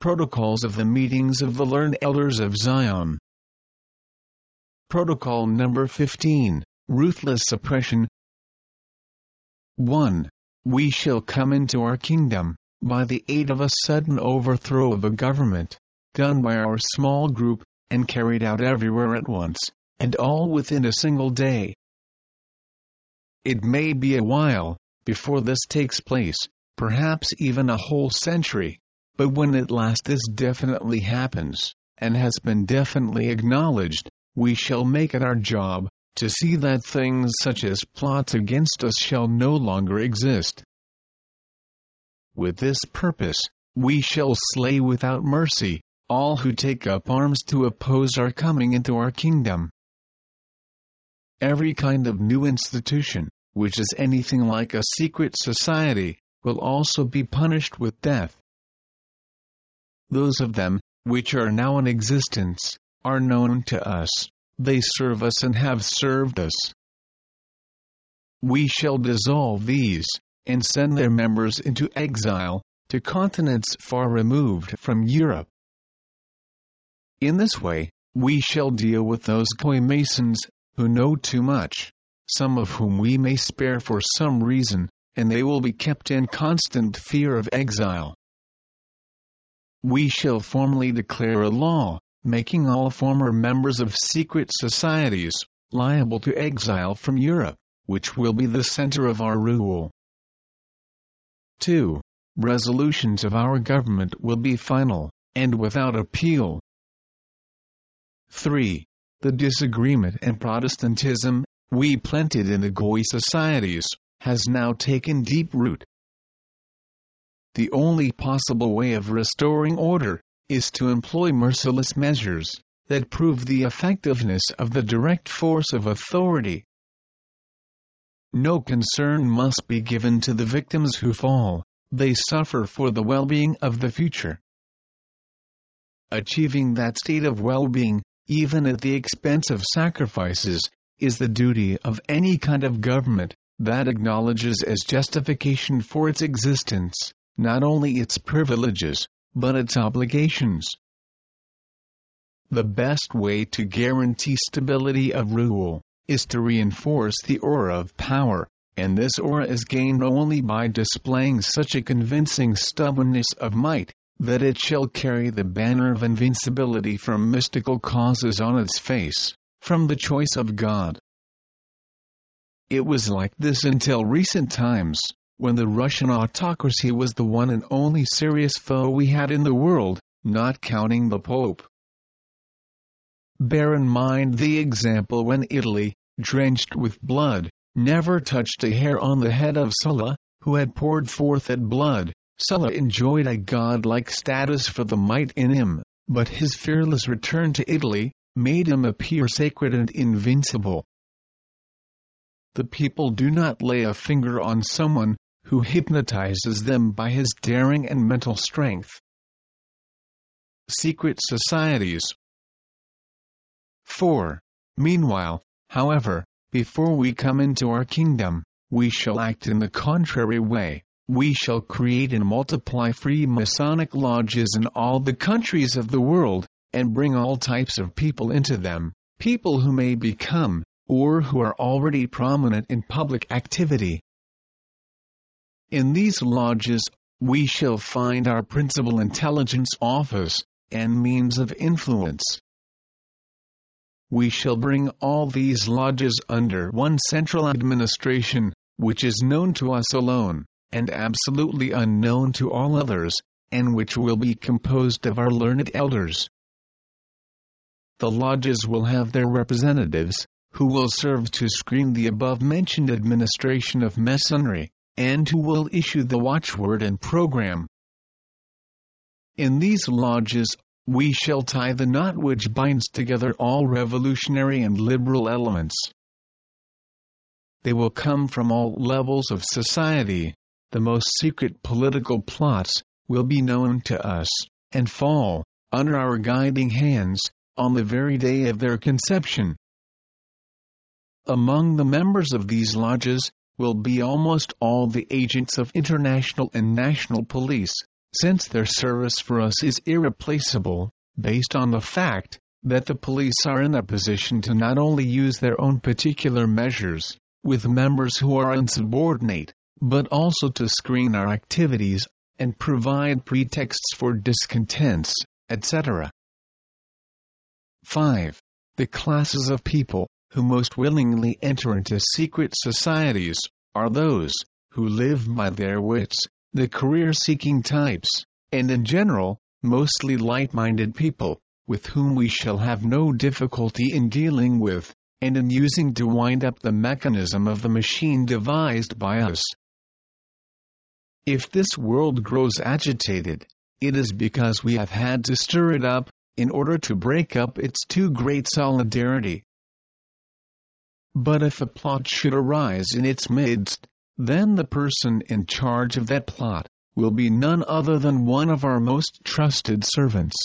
Protocols of the Meetings of the Learned Elders of Zion. Protocol number 15, Ruthless Suppression. 1. We shall come into our kingdom, by the aid of a sudden overthrow of a government, done by our small group, and carried out everywhere at once, and all within a single day. It may be a while before this takes place, perhaps even a whole century, but when at last this definitely happens, and has been definitely acknowledged, we shall make it our job to see that things such as plots against us shall no longer exist. With this purpose, we shall slay without mercy all who take up arms to oppose our coming into our kingdom. Every kind of new institution, which is anything like a secret society, will also be punished with death. Those of them, which are now in existence, are known to us. They serve us and have served us. We shall dissolve these, and send their members into exile, to continents far removed from Europe. In this way, we shall deal with those coy masons, who know too much, some of whom we may spare for some reason, and they will be kept in constant fear of exile. We shall formally declare a law, making all former members of secret societies liable to exile from Europe, which will be the center of our rule. 2. Resolutions of our government will be final, and without appeal. 3. The disagreement and Protestantism we planted in the Goy societies has now taken deep root. The only possible way of restoring order is to employ merciless measures that prove the effectiveness of the direct force of authority. No concern must be given to the victims who fall; they suffer for the well-being of the future. Achieving that state of well-being, even at the expense of sacrifices, is the duty of any kind of government that acknowledges as justification for its existence not only its privileges, but its obligations. The best way to guarantee stability of rule is to reinforce the aura of power, and this aura is gained only by displaying such a convincing stubbornness of might that it shall carry the banner of invincibility from mystical causes on its face, from the choice of God. It was like this until recent times, when the Russian autocracy was the one and only serious foe we had in the world, not counting the Pope. Bear in mind the example when Italy, drenched with blood, never touched a hair on the head of Sulla, who had poured forth that blood. Sulla enjoyed a godlike status for the might in him, but his fearless return to Italy made him appear sacred and invincible. The people do not lay a finger on someone who hypnotizes them by his daring and mental strength. Secret societies. 4. Meanwhile, however, before we come into our kingdom, we shall act in the contrary way. We shall create and multiply free Masonic lodges in all the countries of the world, and bring all types of people into them, people who may become, or who are already prominent in public activity. In these lodges, we shall find our principal intelligence office, and means of influence. We shall bring all these lodges under one central administration, which is known to us alone, and absolutely unknown to all others, and which will be composed of our learned elders. The lodges will have their representatives, who will serve to screen the above-mentioned administration of Masonry, and who will issue the watchword and program. In these lodges, we shall tie the knot which binds together all revolutionary and liberal elements. They will come from all levels of society. The most secret political plots will be known to us, and fall under our guiding hands on the very day of their conception. Among the members of these lodges will be almost all the agents of international and national police, since their service for us is irreplaceable, based on the fact that the police are in a position to not only use their own particular measures with members who are insubordinate, but also to screen our activities and provide pretexts for discontents, etc. 5. The classes of people who most willingly enter into secret societies are those who live by their wits, the career-seeking types, and in general, mostly light-minded people, with whom we shall have no difficulty in dealing with, and in using to wind up the mechanism of the machine devised by us. If this world grows agitated, it is because we have had to stir it up, in order to break up its too great solidarity. But if a plot should arise in its midst, then the person in charge of that plot will be none other than one of our most trusted servants.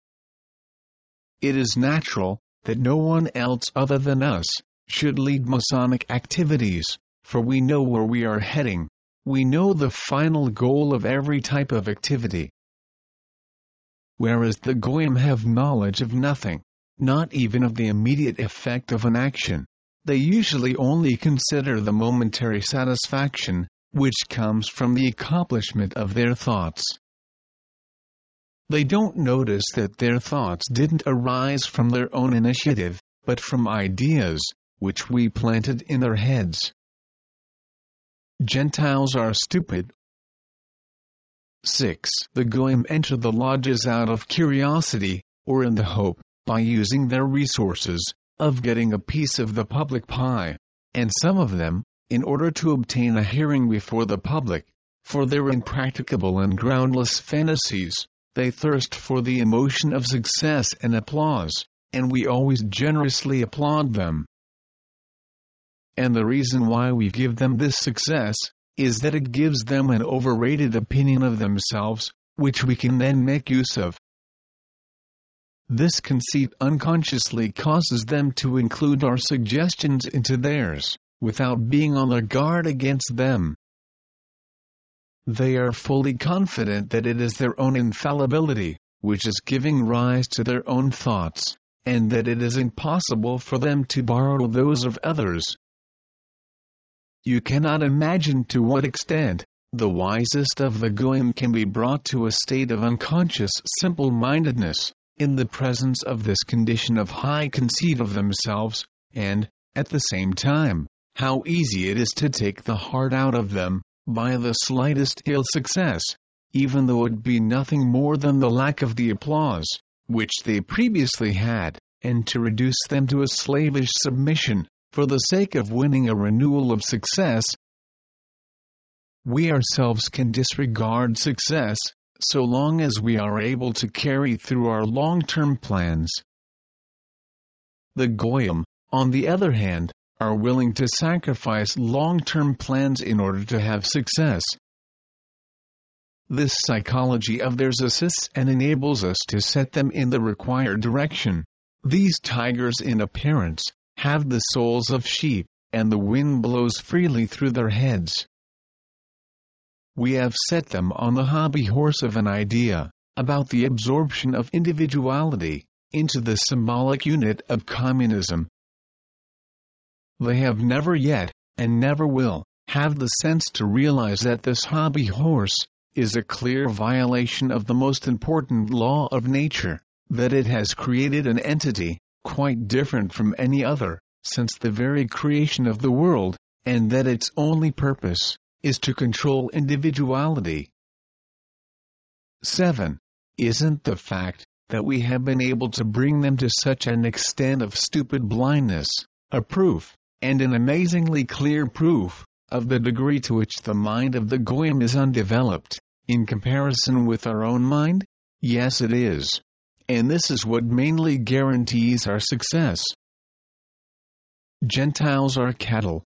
It is natural that no one else other than us should lead Masonic activities, for we know where we are heading. We know the final goal of every type of activity. Whereas the Goyim have knowledge of nothing, not even of the immediate effect of an action. They usually only consider the momentary satisfaction, which comes from the accomplishment of their thoughts. They don't notice that their thoughts didn't arise from their own initiative, but from ideas, which we planted in their heads. Gentiles are stupid. 6. The Goyim enter the lodges out of curiosity, or in the hope, by using their resources, of getting a piece of the public pie, and some of them, in order to obtain a hearing before the public, for their impracticable and groundless fantasies, they thirst for the emotion of success and applause, and we always generously applaud them. And the reason why we give them this success is that it gives them an overrated opinion of themselves, which we can then make use of. This conceit unconsciously causes them to include our suggestions into theirs, without being on their guard against them. They are fully confident that it is their own infallibility, which is giving rise to their own thoughts, and that it is impossible for them to borrow those of others. You cannot imagine to what extent the wisest of the Goyim can be brought to a state of unconscious simple-mindedness, in the presence of this condition of high conceit of themselves, and, at the same time, how easy it is to take the heart out of them, by the slightest ill success, even though it be nothing more than the lack of the applause, which they previously had, and to reduce them to a slavish submission, for the sake of winning a renewal of success. We ourselves can disregard success, so long as we are able to carry through our long-term plans. The Goyim, on the other hand, are willing to sacrifice long-term plans in order to have success. This psychology of theirs assists and enables us to set them in the required direction. These tigers in appearance have the souls of sheep, and the wind blows freely through their heads. We have set them on the hobby horse of an idea, about the absorption of individuality, into the symbolic unit of communism. They have never yet, and never will, have the sense to realize that this hobby horse is a clear violation of the most important law of nature, that it has created an entity, quite different from any other, since the very creation of the world, and that its only purpose is to control individuality. 7. Isn't the fact that we have been able to bring them to such an extent of stupid blindness a proof, and an amazingly clear proof, of the degree to which the mind of the Goyim is undeveloped, in comparison with our own mind? Yes, it is. And this is what mainly guarantees our success. Gentiles are cattle.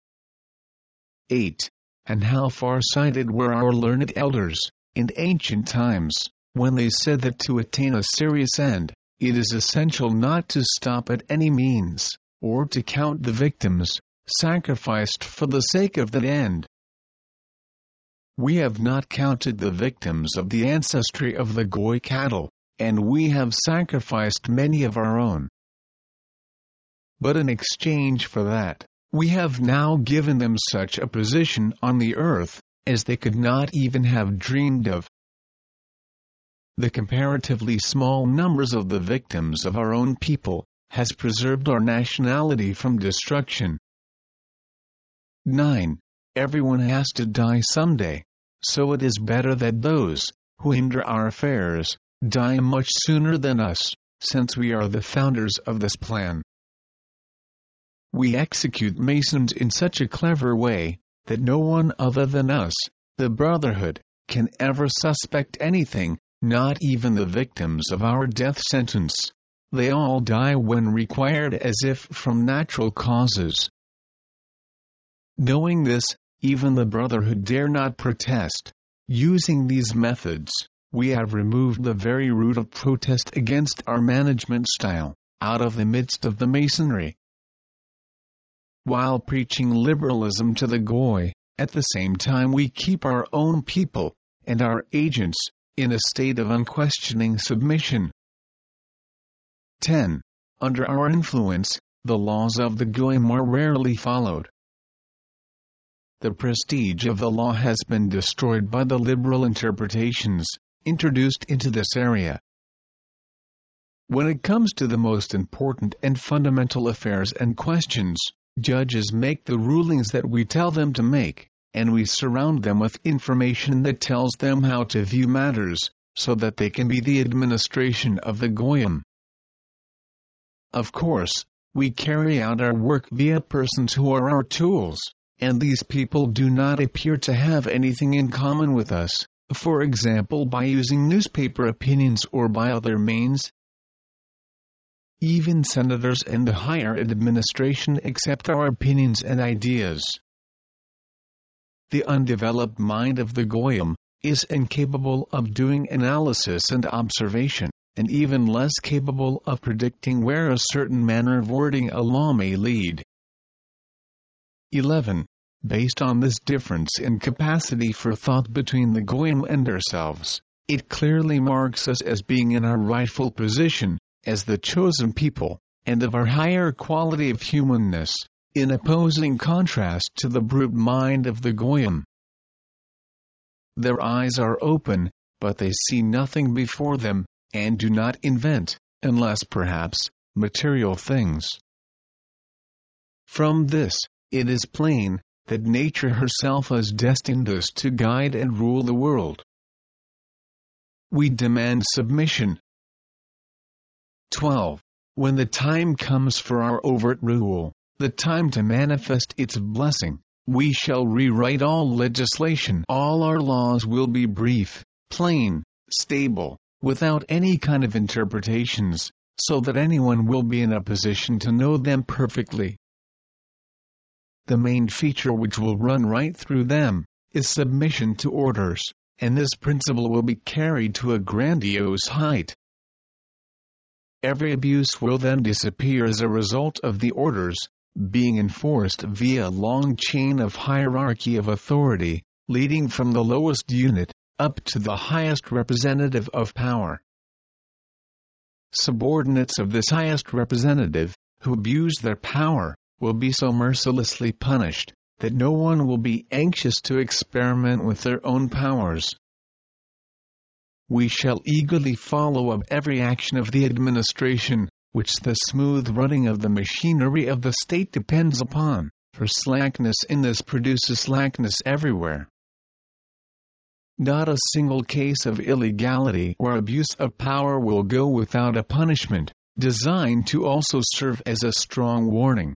8. And how far-sighted were our learned elders, in ancient times, when they said that to attain a serious end, it is essential not to stop at any means, or to count the victims, sacrificed for the sake of that end. We have not counted the victims of the ancestry of the Goy cattle, and we have sacrificed many of our own. But in exchange for that, we have now given them such a position on the earth as they could not even have dreamed of. The comparatively small numbers of the victims of our own people has preserved our nationality from destruction. 9. Everyone has to die someday, so it is better that those who hinder our affairs die much sooner than us, since we are the founders of this plan. We execute Masons in such a clever way that no one other than us, the Brotherhood, can ever suspect anything, not even the victims of our death sentence. They all die when required as if from natural causes. Knowing this, even the Brotherhood dare not protest. Using these methods, we have removed the very root of protest against our management style, out of the midst of the Masonry. While preaching liberalism to the Goy, at the same time we keep our own people, and our agents, in a state of unquestioning submission. 10. Under our influence, the laws of the Goyim are rarely followed. The prestige of the law has been destroyed by the liberal interpretations introduced into this area. When it comes to the most important and fundamental affairs and questions, judges make the rulings that we tell them to make, and we surround them with information that tells them how to view matters, so that they can be the administration of the Goyim. Of course, we carry out our work via persons who are our tools, and these people do not appear to have anything in common with us, for example by using newspaper opinions or by other means. Even senators and the higher administration accept our opinions and ideas. The undeveloped mind of the Goyim is incapable of doing analysis and observation, and even less capable of predicting where a certain manner of wording a law may lead. 11. Based on this difference in capacity for thought between the Goyim and ourselves, it clearly marks us as being in our rightful position, as the chosen people, and of our higher quality of humanness, in opposing contrast to the brute mind of the Goyim. Their eyes are open, but they see nothing before them, and do not invent, unless perhaps, material things. From this, it is plain that nature herself has destined us to guide and rule the world. We demand submission. 12. When the time comes for our overt rule, the time to manifest its blessing, we shall rewrite all legislation. All our laws will be brief, plain, stable, without any kind of interpretations, so that anyone will be in a position to know them perfectly. The main feature which will run right through them is submission to orders, and this principle will be carried to a grandiose height. Every abuse will then disappear as a result of the orders being enforced via a long chain of hierarchy of authority, leading from the lowest unit up to the highest representative of power. Subordinates of this highest representative, who abuse their power, will be so mercilessly punished that no one will be anxious to experiment with their own powers. We shall eagerly follow up every action of the administration, which the smooth running of the machinery of the state depends upon, for slackness in this produces slackness everywhere. Not a single case of illegality or abuse of power will go without a punishment, designed to also serve as a strong warning.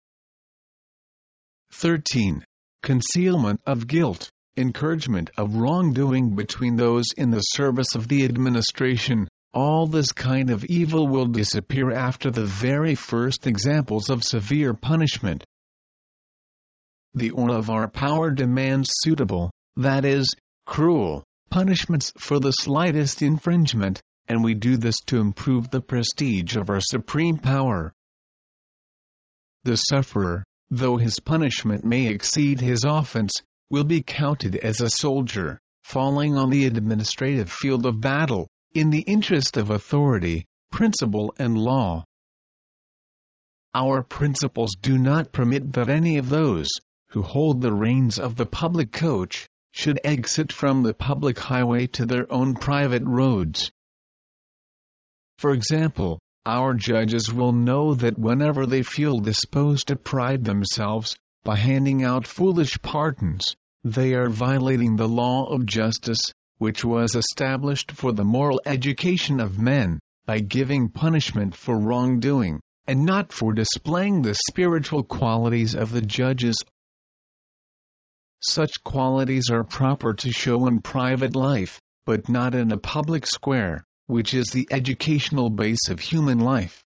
13. Concealment of guilt, encouragement of wrongdoing between those in the service of the administration. All this kind of evil will disappear after the very first examples of severe punishment. The order of our power demands suitable, that is, cruel, punishments for the slightest infringement, and we do this to improve the prestige of our supreme power. The sufferer, though his punishment may exceed his offense, will be counted as a soldier, falling on the administrative field of battle, in the interest of authority, principle and law. Our principles do not permit that any of those, who hold the reins of the public coach, should exit from the public highway to their own private roads. For example, our judges will know that whenever they feel disposed to pride themselves, by handing out foolish pardons, they are violating the law of justice, which was established for the moral education of men, by giving punishment for wrongdoing, and not for displaying the spiritual qualities of the judges. Such qualities are proper to show in private life, but not in a public square, which is the educational base of human life.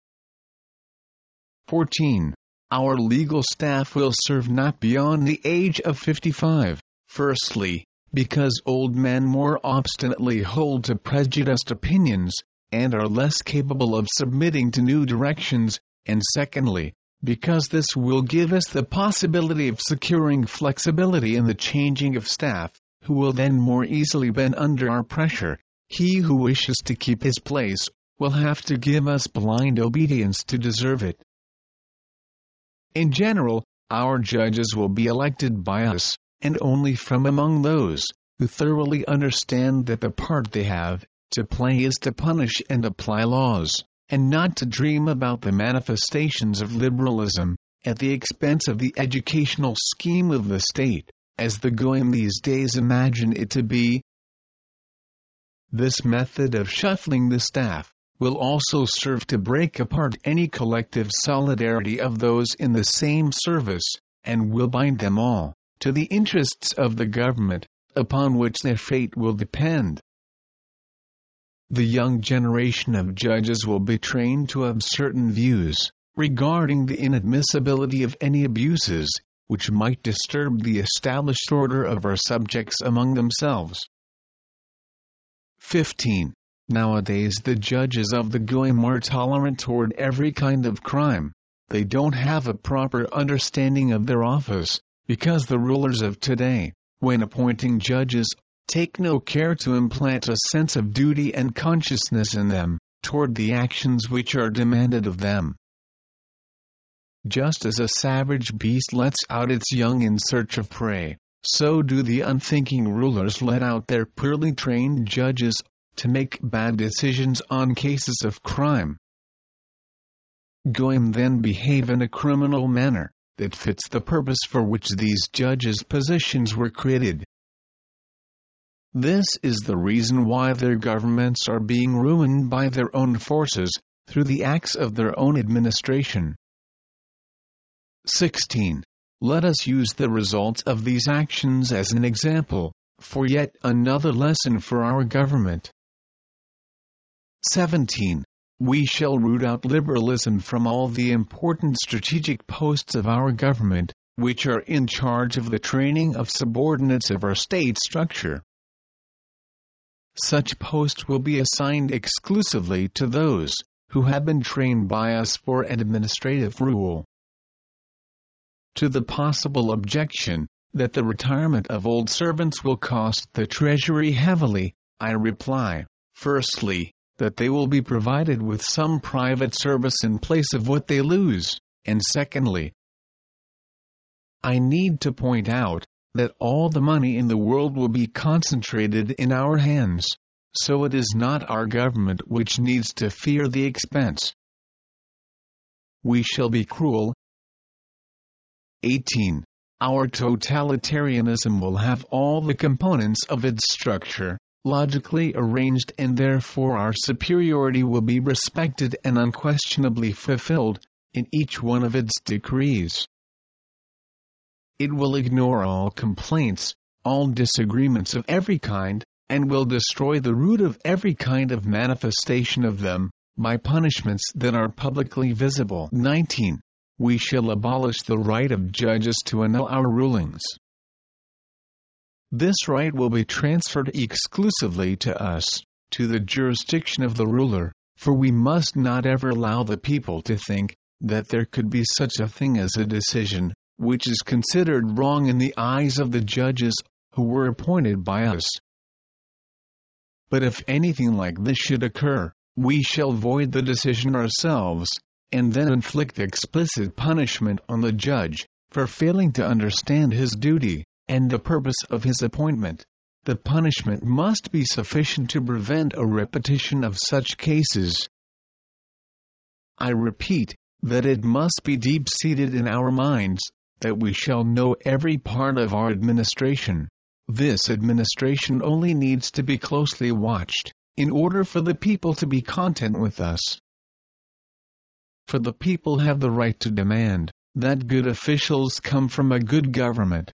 14. Our legal staff will serve not beyond the age of 55, firstly, because old men more obstinately hold to prejudiced opinions, and are less capable of submitting to new directions, and secondly, because this will give us the possibility of securing flexibility in the changing of staff, who will then more easily bend under our pressure. He who wishes to keep his place will have to give us blind obedience to deserve it. In general, our judges will be elected by us, and only from among those who thoroughly understand that the part they have to play is to punish and apply laws, and not to dream about the manifestations of liberalism, at the expense of the educational scheme of the state, as the goyim these days imagine it to be. This method of shuffling the staff will also serve to break apart any collective solidarity of those in the same service, and will bind them all to the interests of the government, upon which their fate will depend. The young generation of judges will be trained to have certain views regarding the inadmissibility of any abuses which might disturb the established order of our subjects among themselves. 15. Nowadays the judges of the goyim are tolerant toward every kind of crime. They don't have a proper understanding of their office, because the rulers of today, when appointing judges, take no care to implant a sense of duty and consciousness in them, toward the actions which are demanded of them. Just as a savage beast lets out its young in search of prey, so do the unthinking rulers let out their poorly trained judges, to make bad decisions on cases of crime. Goyim then behave in a criminal manner, that fits the purpose for which these judges' positions were created. This is the reason why their governments are being ruined by their own forces, through the acts of their own administration. 16. Let us use the results of these actions as an example, for yet another lesson for our government. 17. We shall root out liberalism from all the important strategic posts of our government, which are in charge of the training of subordinates of our state structure. Such posts will be assigned exclusively to those who have been trained by us for administrative rule. To the possible objection that the retirement of old servants will cost the treasury heavily, I reply, firstly, that they will be provided with some private service in place of what they lose, and secondly, I need to point out that all the money in the world will be concentrated in our hands, so it is not our government which needs to fear the expense. We shall be cruel. 18. Our totalitarianism will have all the components of its structure logically arranged, and therefore our superiority will be respected and unquestionably fulfilled in each one of its decrees. It will ignore all complaints, all disagreements of every kind, and will destroy the root of every kind of manifestation of them, by punishments that are publicly visible. 19. We shall abolish the right of judges to annul our rulings. This right will be transferred exclusively to us, to the jurisdiction of the ruler, for we must not ever allow the people to think that there could be such a thing as a decision which is considered wrong in the eyes of the judges who were appointed by us, But if anything like this should occur, we shall void the decision ourselves, and then inflict explicit punishment on the judge, for failing to understand his duty, and the purpose of his appointment. The punishment must be sufficient to prevent a repetition of such cases. I repeat, that it must be deep-seated in our minds, that we shall know every part of our administration. This administration only needs to be closely watched, in order for the people to be content with us. For the people have the right to demand that good officials come from a good government.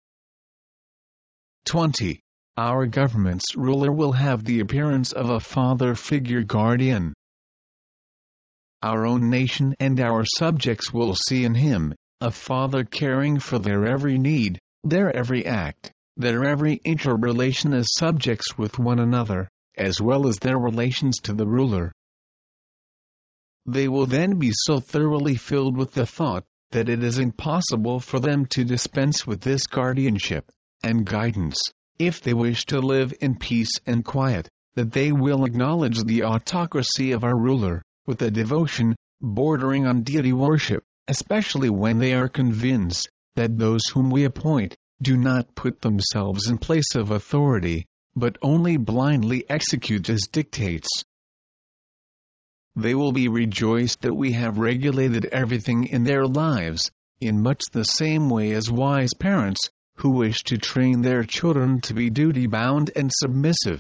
20. Our government's ruler will have the appearance of a father figure guardian. Our own nation and our subjects will see in him a father caring for their every need, their every act, their every interrelation as subjects with one another, as well as their relations to the ruler. They will then be so thoroughly filled with the thought that it is impossible for them to dispense with this guardianship and guidance, if they wish to live in peace and quiet, that they will acknowledge the autocracy of our ruler, with a devotion bordering on deity worship, especially when they are convinced that those whom we appoint do not put themselves in place of authority, but only blindly execute his dictates. They will be rejoiced that we have regulated everything in their lives, in much the same way as wise parents, who wish to train their children to be duty-bound and submissive.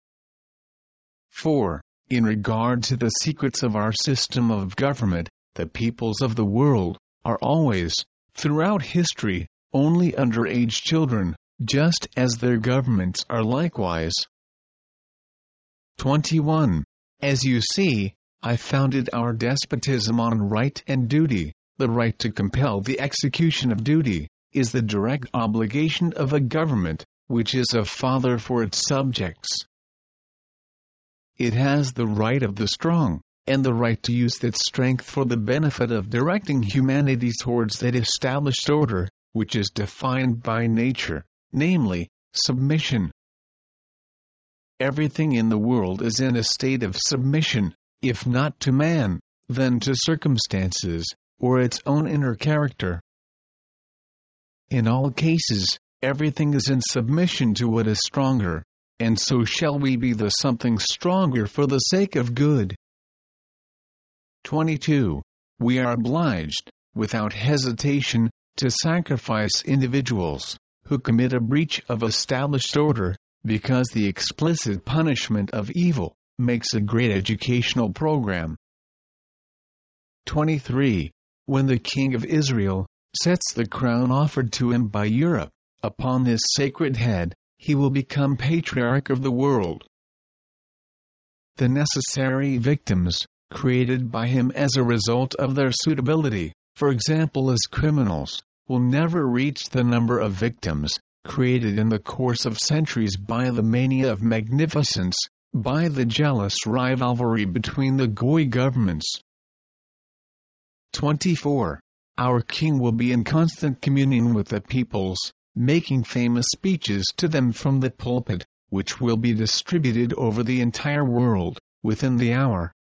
4. In regard to the secrets of our system of government, the peoples of the world are always, throughout history, only underage children, just as their governments are likewise. 21. As you see, I founded our despotism on right and duty. The right to compel the execution of duty is the direct obligation of a government, which is a father for its subjects. It has the right of the strong, and the right to use its strength for the benefit of directing humanity towards that established order, which is defined by nature, namely, submission. Everything in the world is in a state of submission, if not to man, then to circumstances, or its own inner character. In all cases, everything is in submission to what is stronger, and so shall we be the something stronger for the sake of good. 22. We are obliged, without hesitation, to sacrifice individuals who commit a breach of established order, because the explicit punishment of evil makes a great educational program. 23. When the king of Israel sets the crown offered to him by Europe upon this sacred head, he will become patriarch of the world. The necessary victims, created by him as a result of their suitability, for example as criminals, will never reach the number of victims created in the course of centuries by the mania of magnificence, by the jealous rivalry between the Goy governments. 24. Our king will be in constant communion with the peoples, making famous speeches to them from the pulpit, which will be distributed over the entire world, within the hour.